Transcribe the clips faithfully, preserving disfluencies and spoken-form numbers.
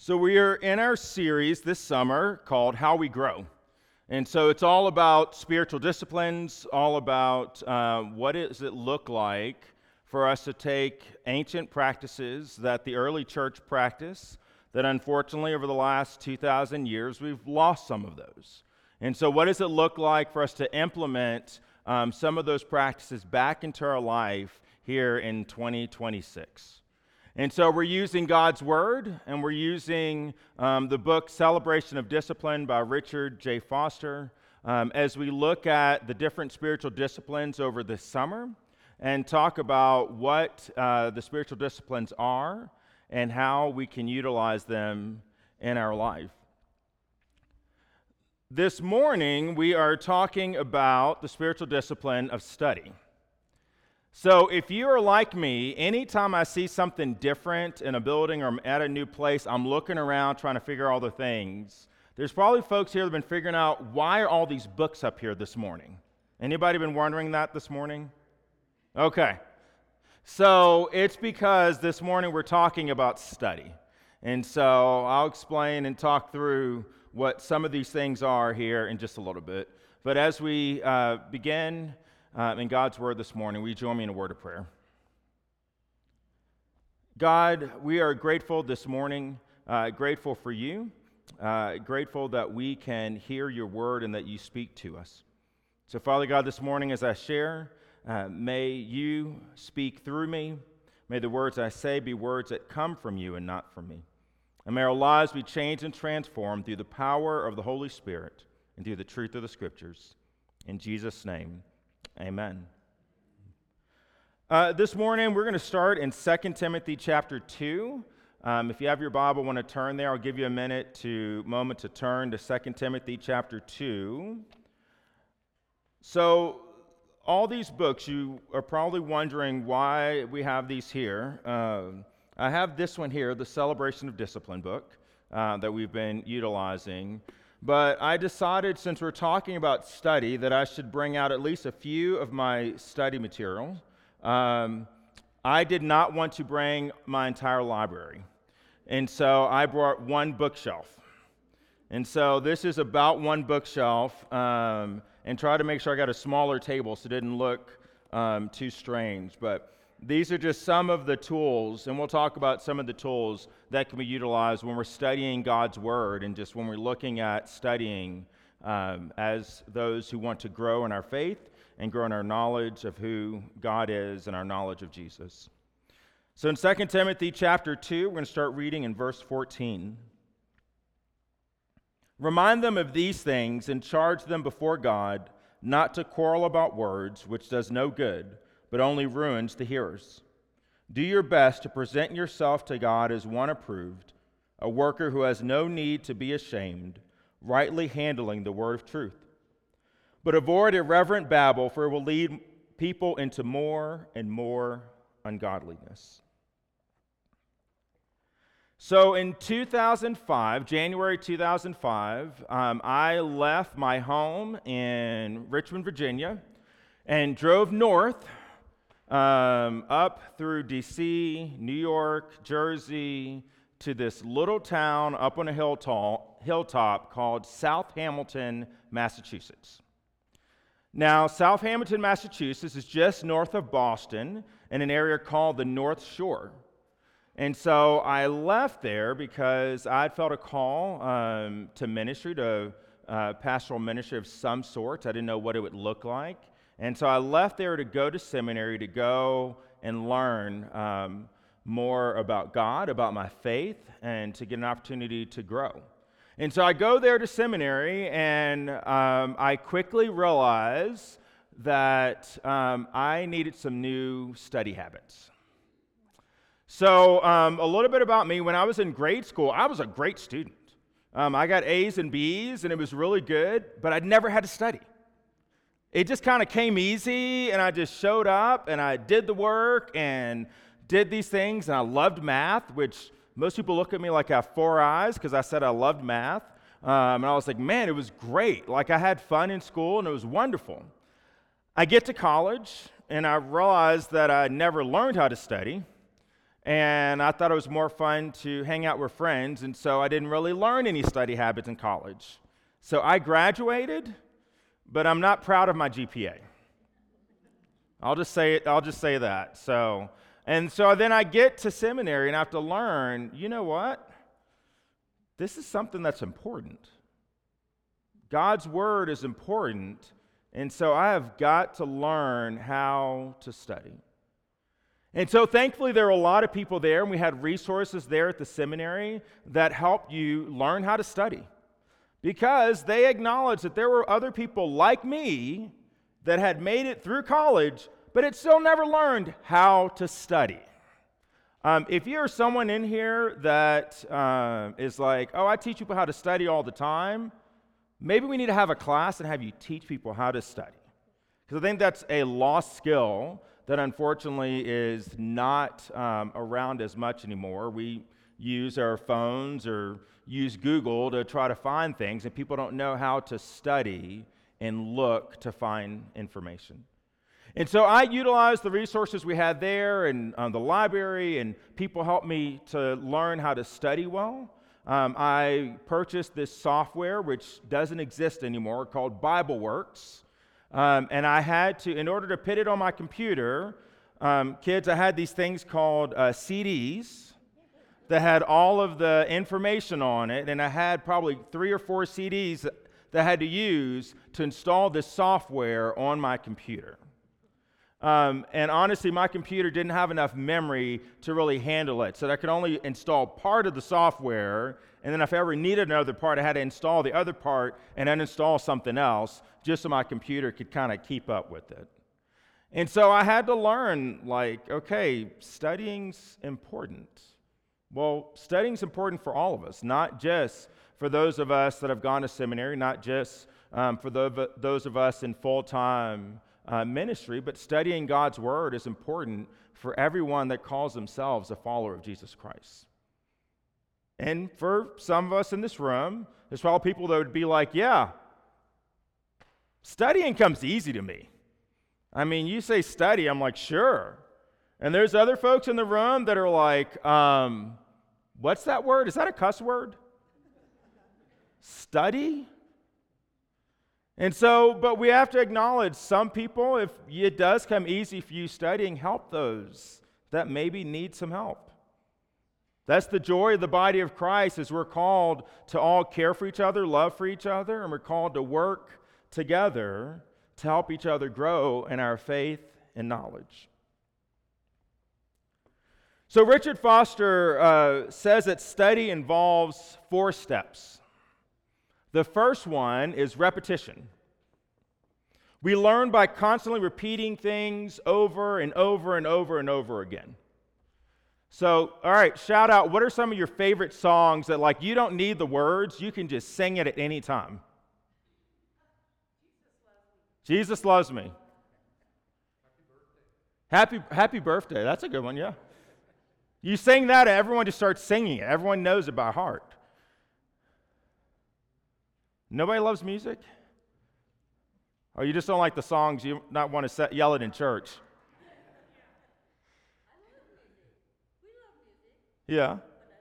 So we are in our series this summer called How We Grow. And so it's all about spiritual disciplines, all about uh, what does it look like for us to take ancient practices that the early church practiced, that unfortunately over the last two thousand years we've lost some of those. And so what does it look like for us to implement um, some of those practices back into our life here in twenty twenty-six? And so we're using God's Word, and we're using um, the book Celebration of Discipline by Richard J. Foster um, as we look at the different spiritual disciplines over this summer and talk about what uh, the spiritual disciplines are and how we can utilize them in our life. This morning, we are talking about the spiritual discipline of study. So if you are like me, anytime I see something different in a building or I'm at a new place, I'm looking around trying to figure all the things. There's probably folks here that have been figuring out, why are all these books up here this morning? Anybody been wondering that this morning? Okay. So it's because this morning we're talking about study. And so I'll explain and talk through what some of these things are here in just a little bit. But as we uh, begin Uh, in God's Word this morning, will you join me in a word of prayer? God, we are grateful this morning, uh, grateful for you, uh, grateful that we can hear your word and that you speak to us. So, Father God, this morning as I share, uh, may you speak through me. May the words I say be words that come from you and not from me. And may our lives be changed and transformed through the power of the Holy Spirit and through the truth of the Scriptures. In Jesus' name, amen. Uh, this morning, we're going to start in Second Timothy chapter two. Um, if you have your Bible, want to turn there, I'll give you a minute to moment to turn to Second Timothy chapter two. So, all these books, you are probably wondering why we have these here. Uh, I have this one here, the Celebration of Discipline book uh, that we've been utilizing. But I decided, since we're talking about study, that I should bring out at least a few of my study material. Um, I did not want to bring my entire library, and so I brought one bookshelf. And so this is about one bookshelf, um, and try to make sure I got a smaller table so it didn't look um, too strange. But these are just some of the tools, and we'll talk about some of the tools that can be utilized when we're studying God's Word and just when we're looking at studying um, as those who want to grow in our faith and grow in our knowledge of who God is and our knowledge of Jesus. So in Second Timothy chapter two, we're going to start reading in verse fourteen. Remind them of these things and charge them before God not to quarrel about words, which does no good, but only ruins the hearers. Do your best to present yourself to God as one approved, a worker who has no need to be ashamed, rightly handling the word of truth. But avoid irreverent babble, for it will lead people into more and more ungodliness. So in two thousand five, January two thousand five, um, I left my home in Richmond, Virginia, and drove north Um, up through D C, New York, Jersey, to this little town up on a hilltop, hilltop called South Hamilton, Massachusetts. Now, South Hamilton, Massachusetts is just north of Boston in an area called the North Shore. And so I left there because I'd felt a call um, to ministry, to uh, pastoral ministry of some sort. I didn't know what it would look like. And so I left there to go to seminary, to go and learn um, more about God, about my faith, and to get an opportunity to grow. And so I go there to seminary, and um, I quickly realized that um, I needed some new study habits. So um, a little bit about me. When I was in grade school, I was a great student. Um, I got A's and B's, and it was really good, but I'd never had to study. It just kind of came easy, and I just showed up, and I did the work, and did these things, and I loved math, which most people look at me like I have four eyes, because I said I loved math, um, and I was like, man, it was great. Like, I had fun in school, and it was wonderful. I get to college, and I realized that I never learned how to study, and I thought it was more fun to hang out with friends, and so I didn't really learn any study habits in college. So I graduated, but I'm not proud of my G P A. I'll just say it, I'll just say that. So, and so then I get to seminary and I have to learn, you know what? This is something that's important. God's word is important, and so I have got to learn how to study. And so thankfully there were a lot of people there, and we had resources there at the seminary that helped you learn how to study, because they acknowledged that there were other people like me that had made it through college, but had still never learned how to study. Um, if you're someone in here that uh, is like, oh, I teach people how to study all the time, maybe we need to have a class and have you teach people how to study. Because I think that's a lost skill that unfortunately is not um, around as much anymore. We use our phones or use Google to try to find things, and people don't know how to study and look to find information. And so I utilized the resources we had there and um, the library, and people helped me to learn how to study well. Um, I purchased this software, which doesn't exist anymore, called BibleWorks. Um, and I had to, in order to put it on my computer, um, kids, I had these things called uh, C Ds that had all of the information on it, and I had probably three or four C Ds that I had to use to install this software on my computer. Um, and honestly, my computer didn't have enough memory to really handle it, so I could only install part of the software, and then if I ever needed another part, I had to install the other part and then install something else just so my computer could kind of keep up with it. And so I had to learn, like, okay, studying's important. Well, studying's important for all of us, not just for those of us that have gone to seminary, not just um, for the, those of us in full-time uh, ministry, but studying God's Word is important for everyone that calls themselves a follower of Jesus Christ. And for some of us in this room, there's probably people that would be like, yeah, studying comes easy to me. I mean, you say study, I'm like, sure. And there's other folks in the room that are like, um, what's that word? Is that a cuss word? Study? And so, but we have to acknowledge some people, if it does come easy for you studying, help those that maybe need some help. That's the joy of the body of Christ, is we're called to all care for each other, love for each other, and we're called to work together to help each other grow in our faith and knowledge. So Richard Foster uh, says that study involves four steps. The first one is repetition. We learn by constantly repeating things over and over and over and over again. So, all right, shout out, what are some of your favorite songs that, like, you don't need the words, you can just sing it at any time? Jesus Loves Me. Happy, happy birthday. That's a good one, yeah. You sing that and everyone just starts singing it. Everyone knows it by heart. Nobody loves music? Or you just don't like the songs, you not want to set, yell it in church? Yeah.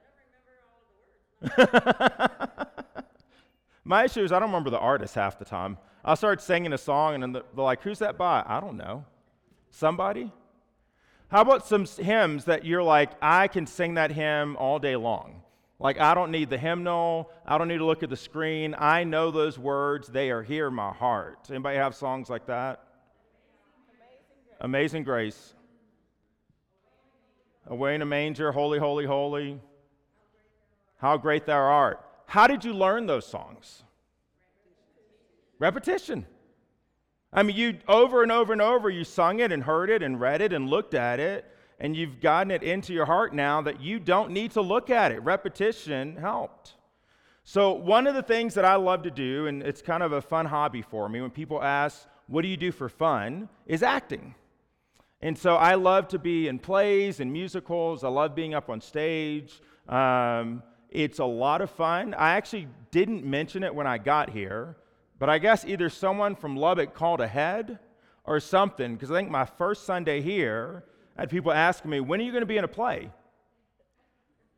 My issue is I don't remember the artist half the time. I'll start singing a song and then they're like, who's that by? I don't know. Somebody? How about some hymns that you're like, I can sing that hymn all day long? Like, I don't need the hymnal. I don't need to look at the screen. I know those words. They are here in my heart. Anybody have songs like that? Amazing Grace. Amazing Grace. Away in a Manger, Holy, Holy, Holy. How Great Thou Art. How did you learn those songs? Repetition. I mean, you over and over and over, you sung it and heard it and read it and looked at it, and you've gotten it into your heart now that you don't need to look at it. Repetition helped. So one of the things that I love to do, and it's kind of a fun hobby for me, when people ask, what do you do for fun, is acting. And so I love to be in plays and musicals. I love being up on stage. Um, it's a lot of fun. I actually didn't mention it when I got here, but I guess either someone from Lubbock called ahead or something, because I think my first Sunday here, I had people asking me, when are you going to be in a play?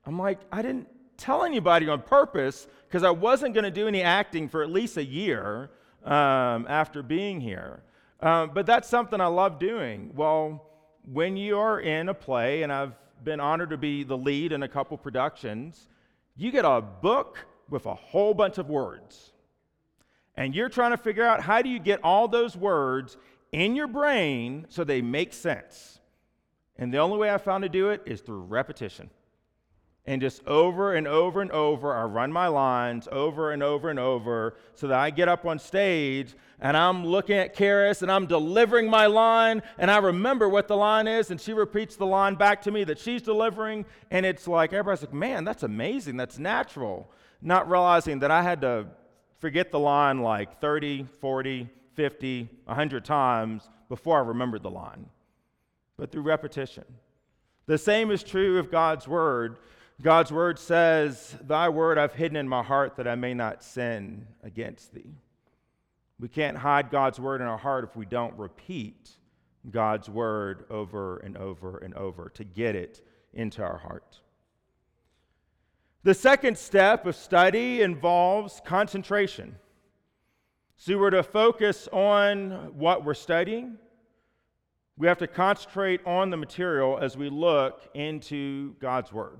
I'm like, I didn't tell anybody on purpose because I wasn't going to do any acting for at least a year um, after being here. Um, but that's something I love doing. Well, when you are in a play, and I've been honored to be the lead in a couple productions, you get a book with a whole bunch of words. And you're trying to figure out how do you get all those words in your brain so they make sense. And the only way I found to do it is through repetition. And just over and over and over, I run my lines over and over and over so that I get up on stage and I'm looking at Karis and I'm delivering my line and I remember what the line is and she repeats the line back to me that she's delivering. And it's like, everybody's like, man, that's amazing. That's natural. Not realizing that I had to forget the line like thirty, forty, fifty, one hundred times before I remembered the line. But through repetition. The same is true of God's word. God's word says, thy word I've hidden in my heart that I may not sin against thee. We can't hide God's word in our heart if we don't repeat God's word over and over and over to get it into our heart. The second step of study involves concentration. So we're to focus on what we're studying. We have to concentrate on the material as we look into God's word.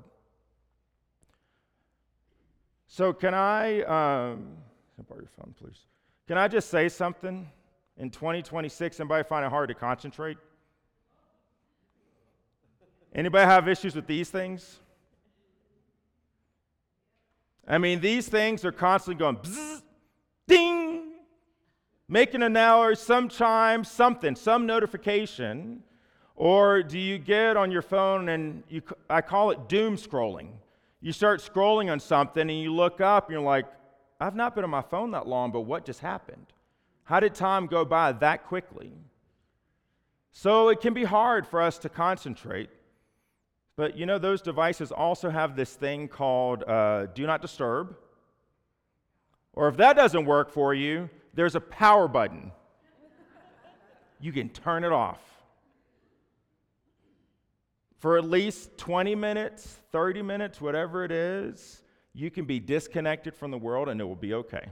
So can I, um, can I borrow your phone, please? Can I just say something? In twenty twenty-six, anybody find it hard to concentrate? Anybody have issues with these things? I mean, these things are constantly going bzzz, ding, making an hour, some chime, something, some notification. Or do you get on your phone and you, I call it doom scrolling. You start scrolling on something and you look up and you're like, I've not been on my phone that long, but what just happened? How did time go by that quickly? So it can be hard for us to concentrate. But you know, those devices also have this thing called uh, do not disturb. Or if that doesn't work for you, there's a power button. You can turn it off. For at least twenty minutes, thirty minutes, whatever it is, you can be disconnected from the world and it will be okay.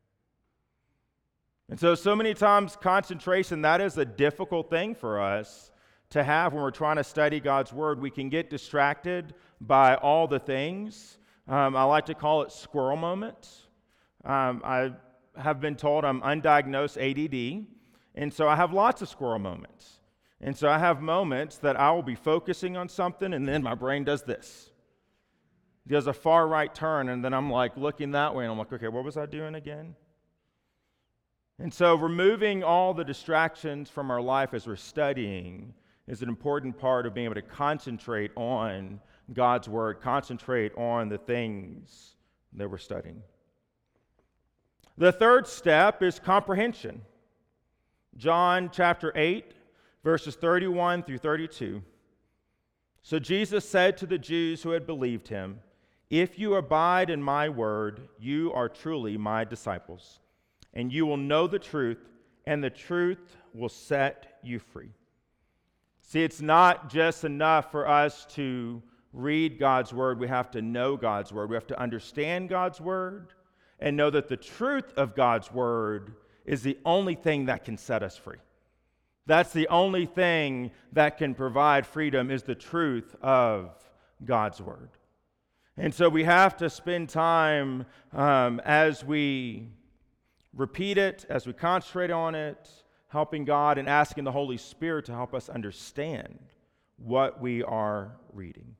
And so, so many times concentration, that is a difficult thing for us to have when we're trying to study God's word. We can get distracted by all the things. Um, I like to call it squirrel moments. Um, I have been told I'm undiagnosed A D D, and so I have lots of squirrel moments. And so I have moments that I will be focusing on something, and then my brain does this. It does a far right turn, and then I'm like looking that way, and I'm like, okay, what was I doing again? And so removing all the distractions from our life as we're studying is an important part of being able to concentrate on God's word, concentrate on the things that we're studying. The third step is comprehension. John chapter eight, verses thirty-one through thirty-two. So Jesus said to the Jews who had believed him, if you abide in my word, you are truly my disciples, and you will know the truth, and the truth will set you free. See, it's not just enough for us to read God's word. We have to know God's word. We have to understand God's word and know that the truth of God's word is the only thing that can set us free. That's the only thing that can provide freedom, is the truth of God's word. And so we have to spend time um, as we repeat it, as we concentrate on it, helping God and asking the Holy Spirit to help us understand what we are reading.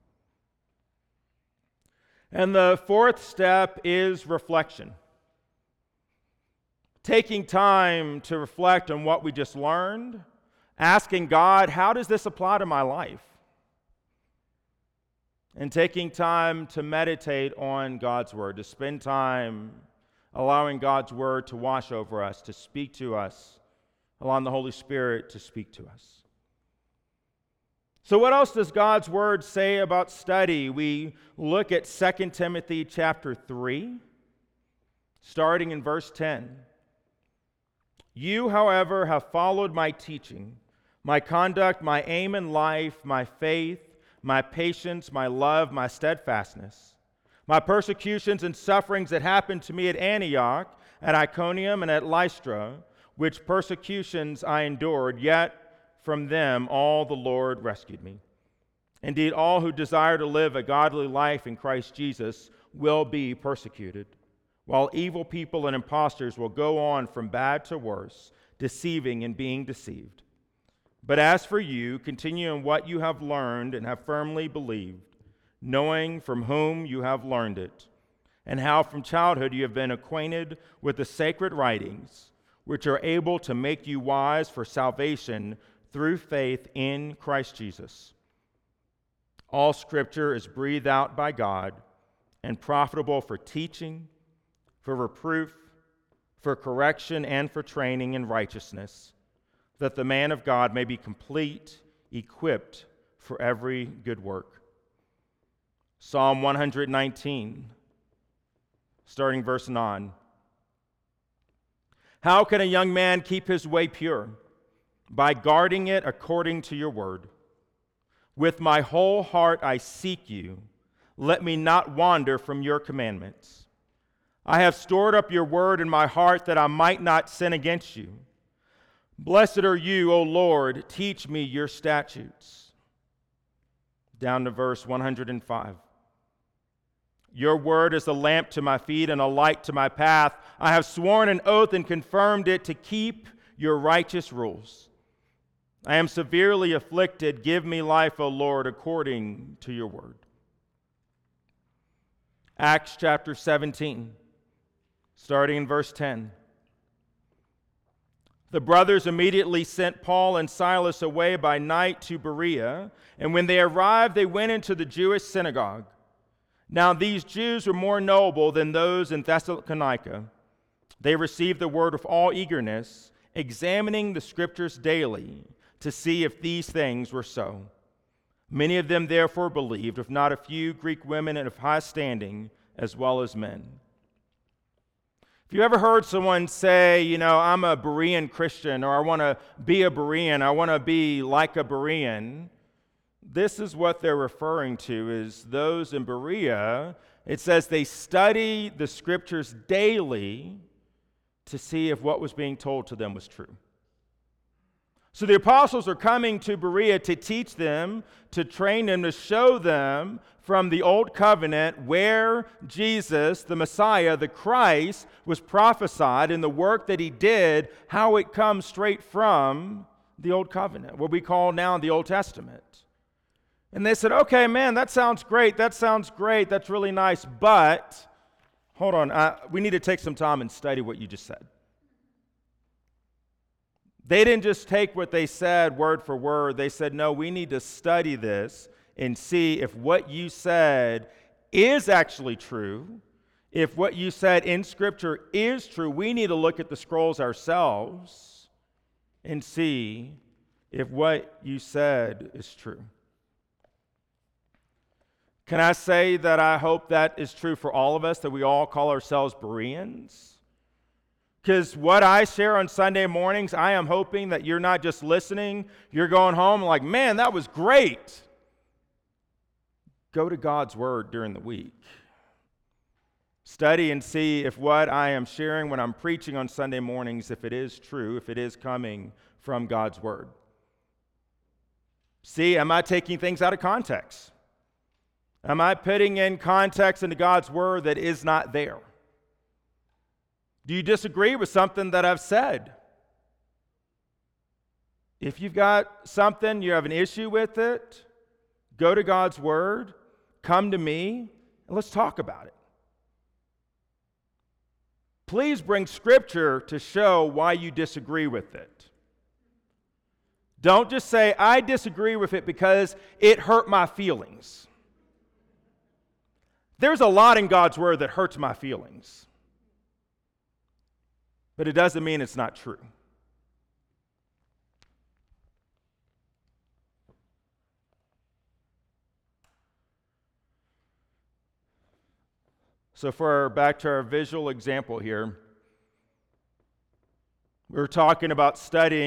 And the fourth step is reflection. Taking time to reflect on what we just learned, asking God, how does this apply to my life? And taking time to meditate on God's word, to spend time allowing God's word to wash over us, to speak to us, allowing the Holy Spirit to speak to us. So what else does God's word say about study? We look at Second Timothy chapter three, starting in verse ten. You, however, have followed my teaching, my conduct, my aim in life, my faith, my patience, my love, my steadfastness, my persecutions and sufferings that happened to me at Antioch, at Iconium, and at Lystra, which persecutions I endured, yet from them all the Lord rescued me. Indeed, all who desire to live a godly life in Christ Jesus will be persecuted, while evil people and impostors will go on from bad to worse, deceiving and being deceived. But as for you, continue in what you have learned and have firmly believed, knowing from whom you have learned it, and how from childhood you have been acquainted with the sacred writings, which are able to make you wise for salvation through faith in Christ Jesus. All Scripture is breathed out by God and profitable for teaching, for reproof, for correction, and for training in righteousness, that the man of God may be complete, equipped for every good work. Psalm one nineteen, starting verse nine. How can a young man keep his way pure? By guarding it according to your word. With my whole heart I seek you. Let me not wander from your commandments. I have stored up your word in my heart that I might not sin against you. Blessed are you, O Lord, teach me your statutes. Down to verse one hundred five. Your word is a lamp to my feet and a light to my path. I have sworn an oath and confirmed it to keep your righteous rules. I am severely afflicted. Give me life, O Lord, according to your word. Acts chapter seventeen, starting in verse ten. The brothers immediately sent Paul and Silas away by night to Berea, and when they arrived, they went into the Jewish synagogue. Now these Jews were more noble than those in Thessalonica. They received the word with all eagerness, examining the scriptures daily to see if these things were so. Many of them therefore believed, if not a few Greek women of high standing, as well as men. If you ever heard someone say, you know, I'm a Berean Christian, or I want to be a Berean, I want to be like a Berean, this is what they're referring to, is those in Berea. It says they study the scriptures daily to see if what was being told to them was true. So the apostles are coming to Berea to teach them, to train them, to show them from the Old Covenant where Jesus, the Messiah, the Christ, was prophesied in the work that he did, how it comes straight from the Old Covenant, what we call now the Old Testament. And they said, okay, man, that sounds great, that sounds great, that's really nice, but hold on, I, we need to take some time and study what you just said. They didn't just take what they said word for word. They said, no, we need to study this and see if what you said is actually true. If what you said in Scripture is true, we need to look at the scrolls ourselves and see if what you said is true. Can I say that I hope that is true for all of us, that we all call ourselves Bereans? Because what I share on Sunday mornings, I am hoping that you're not just listening, you're going home like, man, that was great. Go to God's Word during the week. Study and see if what I am sharing when I'm preaching on Sunday mornings, if it is true, if it is coming from God's Word. See, am I taking things out of context? Am I putting in context into God's Word that is not there? Do you disagree with something that I've said? If you've got something, you have an issue with it, go to God's Word, come to me, and let's talk about it. Please bring Scripture to show why you disagree with it. Don't just say, I disagree with it because it hurt my feelings. There's a lot in God's Word that hurts my feelings. But it doesn't mean it's not true. So for back to our visual example here, we're talking about studying. What are some tools that help you study God's Word?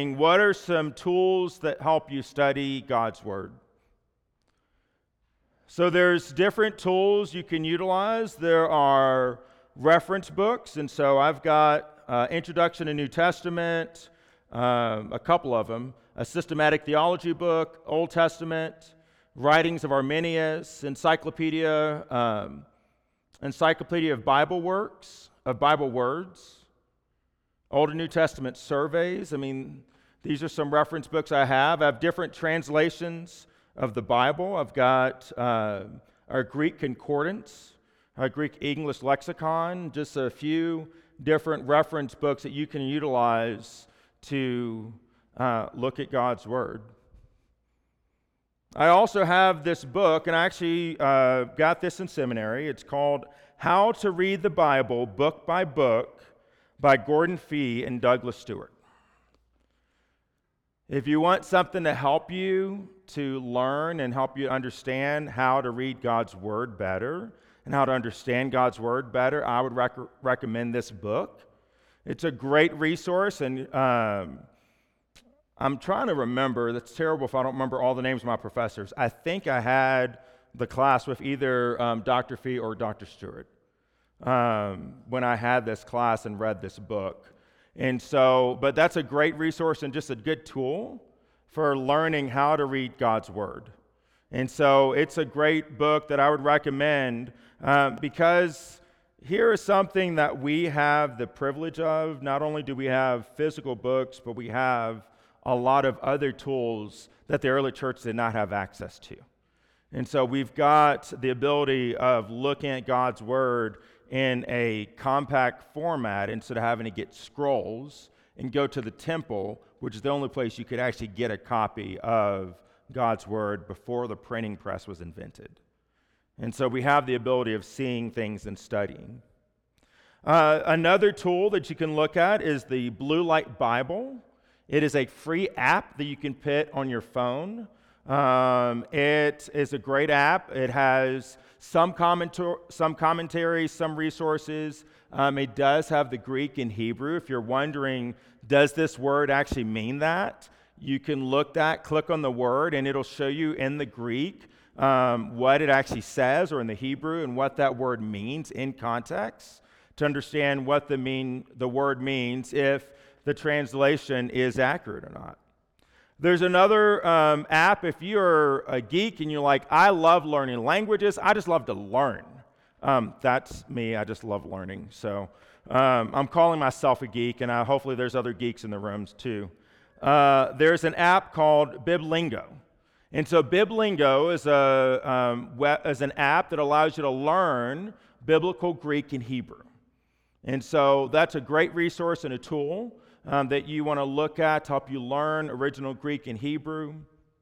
So there's different tools you can utilize. There are reference books, and so I've got uh, Introduction to New Testament, um, a couple of them, a systematic theology book, Old Testament, writings of Arminius, encyclopedia, um, encyclopedia of Bible works, of Bible words, Old and New Testament surveys. I mean, these are some reference books I have. I have different translations of the Bible. I've got uh, our Greek concordance, our Greek English lexicon, just a few different reference books that you can utilize to uh, look at God's Word. I also have this book, and I actually uh, got this in seminary. It's called How to Read the Bible Book by Book by Gordon Fee and Douglas Stewart. If you want something to help you to learn and help you understand how to read God's Word better and how to understand God's Word better, I would rec- recommend this book. It's a great resource, and um, I'm trying to remember. That's terrible if I don't remember all the names of my professors. I think I had the class with either um, Doctor Fee or Doctor Stewart um, when I had this class and read this book. And so, but that's a great resource and just a good tool for learning how to read God's Word. And so it's a great book that I would recommend uh, because here is something that we have the privilege of. Not only do we have physical books, but we have a lot of other tools that the early church did not have access to. And so we've got the ability of looking at God's Word in a compact format instead of having to get scrolls and go to the temple, which is the only place you could actually get a copy of God's Word before the printing press was invented. And so we have the ability of seeing things and studying. Uh, another tool that you can look at is the Blue Light Bible. It is a free app that you can put on your phone. Um, it is a great app. It has some commentor- some commentary, some resources. Um, it does have the Greek and Hebrew. If you're wondering, does this word actually mean that? You can look that, click on the word, and it'll show you in the Greek um, what it actually says, or in the Hebrew, and what that word means in context to understand what the mean the word means if the translation is accurate or not. There's another um, app. If you're a geek and you're like, I love learning languages, I just love to learn. Um, that's me. I just love learning. So um, I'm calling myself a geek, and I, hopefully there's other geeks in the rooms too. Uh, there's an app called BibLingo. And so BibLingo is, a, um, web, is an app that allows you to learn biblical Greek and Hebrew. And so that's a great resource and a tool Um, that you want to look at to help you learn original Greek and Hebrew.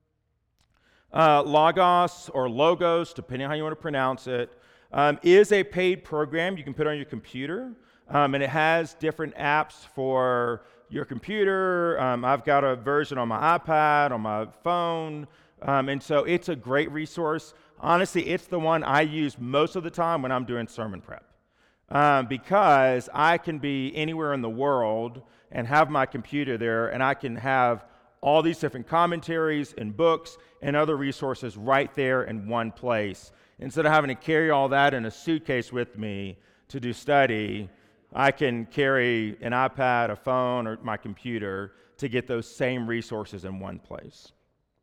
Uh, Logos or Logos, depending on how you want to pronounce it, um, is a paid program you can put on your computer, um, and it has different apps for your computer. Um, I've got a version on my iPad, on my phone, um, and so it's a great resource. Honestly, it's the one I use most of the time when I'm doing sermon prep, um, because I can be anywhere in the world and have my computer there, and I can have all these different commentaries and books and other resources right there in one place. Instead of having to carry all that in a suitcase with me to do study, I can carry an iPad, a phone, or my computer to get those same resources in one place.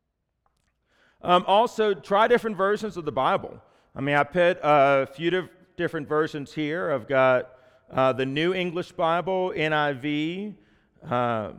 Um, also, try different versions of the Bible. I mean, I put a few diff- different versions here. I've got Uh, the New English Bible, N I V, um,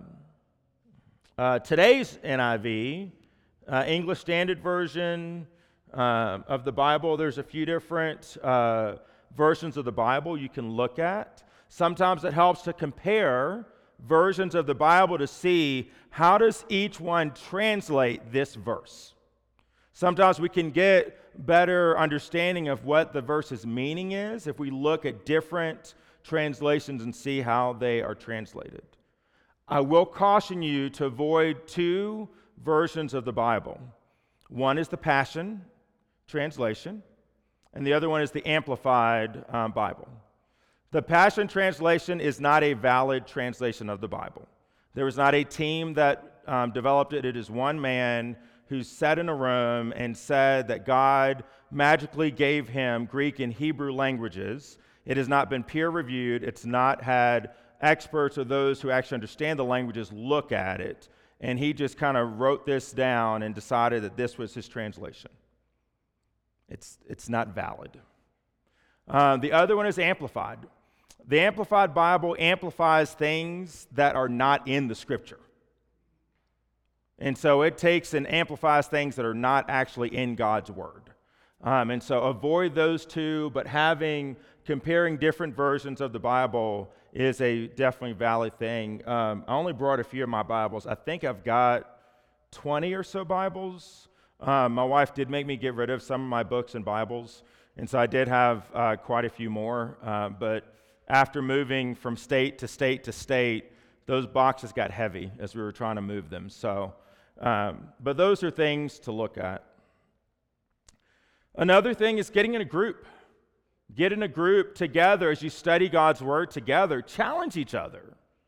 uh, today's N I V, uh, English Standard Version uh, of the Bible. There's a few different uh, versions of the Bible you can look at. Sometimes it helps to compare versions of the Bible to see how does each one translate this verse. Sometimes we can get better understanding of what the verse's meaning is if we look at different translations and see how they are translated. I will caution you to avoid two versions of the Bible. One is the Passion Translation, and the other one is the Amplified um, Bible. The Passion Translation is not a valid translation of the Bible. There was not a team that um, developed it. It is one man who sat in a room and said that God magically gave him Greek and Hebrew languages. It has not been peer-reviewed. It's not had experts or those who actually understand the languages look at it. And he just kind of wrote this down and decided that this was his translation. It's, it's not valid. Uh, the other one is Amplified. The Amplified Bible amplifies things that are not in the Scripture. And so it takes and amplifies things that are not actually in God's Word. Um, and so avoid those two, but having, comparing different versions of the Bible is a definitely valid thing. Um, I only brought a few of my Bibles. I think I've got twenty or so Bibles. Um, my wife did make me get rid of some of my books and Bibles, and so I did have uh, quite a few more. Uh, but after moving from state to state to state, those boxes got heavy as we were trying to move them. So, um, but those are things to look at. Another thing is getting in a group. Get in a group together as you study God's Word together. Challenge each other.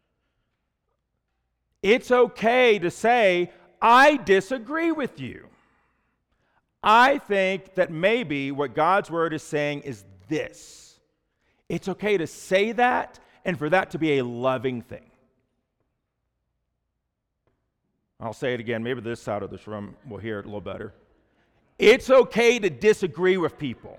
It's okay to say, I disagree with you. I think that maybe what God's Word is saying is this. It's okay to say that and for that to be a loving thing. I'll say it again. Maybe this side of this room will hear it a little better. It's okay to disagree with people.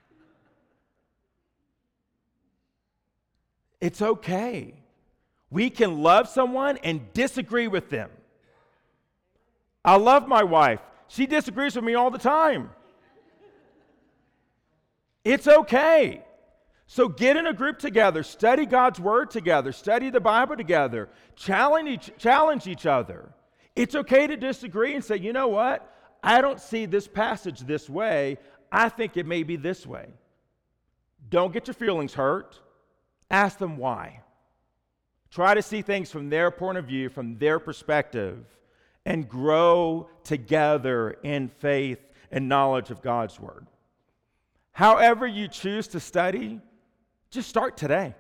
It's okay. We can love someone and disagree with them. I love my wife. She disagrees with me all the time. It's okay. So get in a group together, study God's Word together, study the Bible together, challenge each, challenge each other. It's okay to disagree and say, you know what? I don't see this passage this way. I think it may be this way. Don't get your feelings hurt. Ask them why. Try to see things from their point of view, from their perspective, and grow together in faith and knowledge of God's Word. However you choose to study, just start today.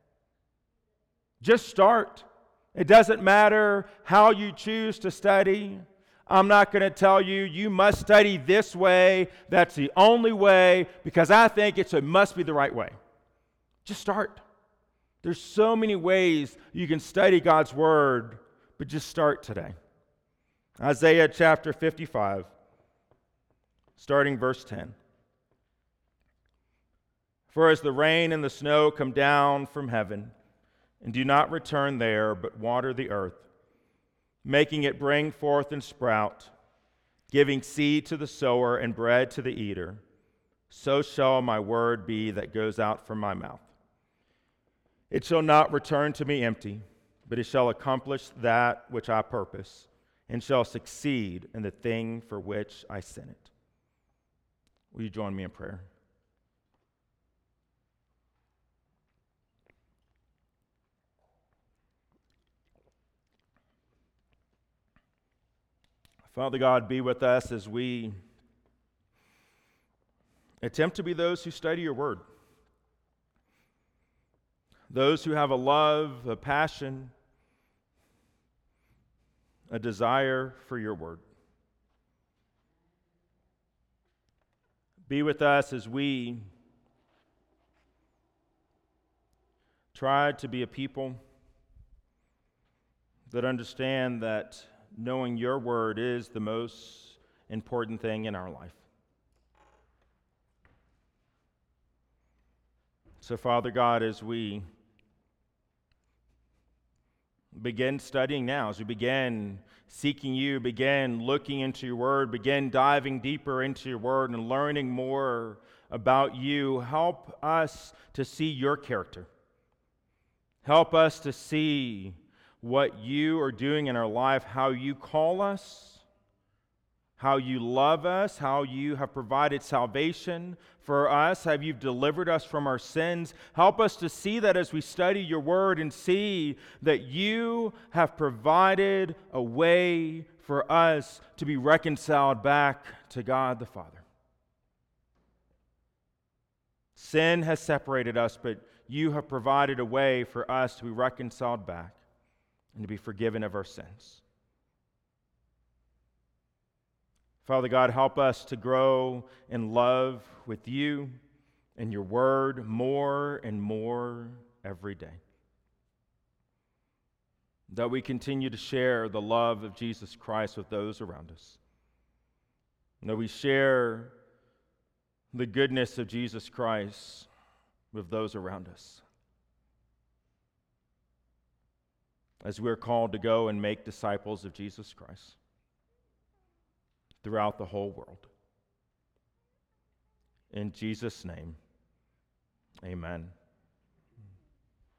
Just start. It doesn't matter how you choose to study. I'm not going to tell you, you must study this way, that's the only way, because I think it's, it must be the right way. Just start. There's so many ways you can study God's Word, but just start today. Isaiah chapter fifty-five, starting verse ten. For as the rain and the snow come down from heaven, and do not return there, but water the earth, making it bring forth and sprout, giving seed to the sower and bread to the eater, so shall my word be that goes out from my mouth. It shall not return to me empty, but it shall accomplish that which I purpose, and shall succeed in the thing for which I sent it. Will you join me in prayer? Father God, be with us as we attempt to be those who study your word. Those who have a love, a passion, a desire for your word. Be with us as we try to be a people that understand that knowing your word is the most important thing in our life. So, Father God, as we begin studying now, as we begin seeking you, begin looking into your word, begin diving deeper into your word and learning more about you, help us to see your character. Help us to see what you are doing in our life, how you call us, how you love us, how you have provided salvation for us, how you've delivered us from our sins. Help us to see that as we study your word and see that you have provided a way for us to be reconciled back to God the Father. Sin has separated us, but you have provided a way for us to be reconciled back and to be forgiven of our sins. Father God, help us to grow in love with you and your word more and more every day. That we continue to share the love of Jesus Christ with those around us. That we share the goodness of Jesus Christ with those around us. As we're called to go and make disciples of Jesus Christ throughout the whole world. In Jesus' name, amen.